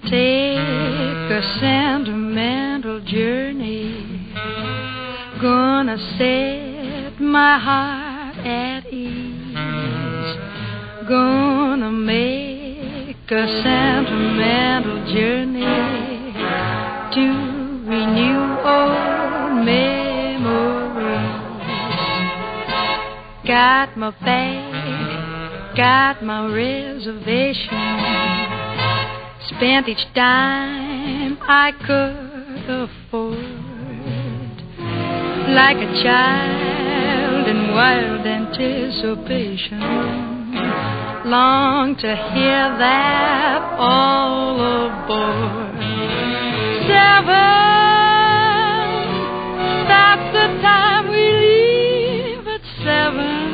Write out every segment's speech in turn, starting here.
take a sentimental journey. Gonna set my heart at ease. Gonna make a sentimental journey to renew old memories. Got my bag, got my reservation. Spent each dime I could afford. Like a child in wild anticipation, long to hear that all aboard. 7, that's the time we leave at 7.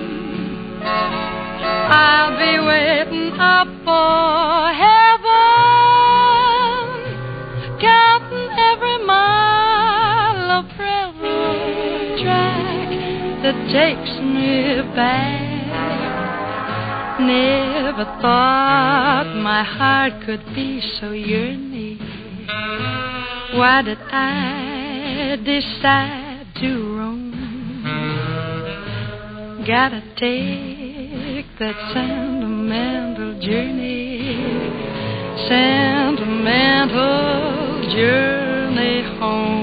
I'll be waiting up for heaven, counting every mile of railroad track that takes me back. Never thought my heart could be so yearning. Why did I decide to roam? Gotta take that sentimental journey, sentimental journey home.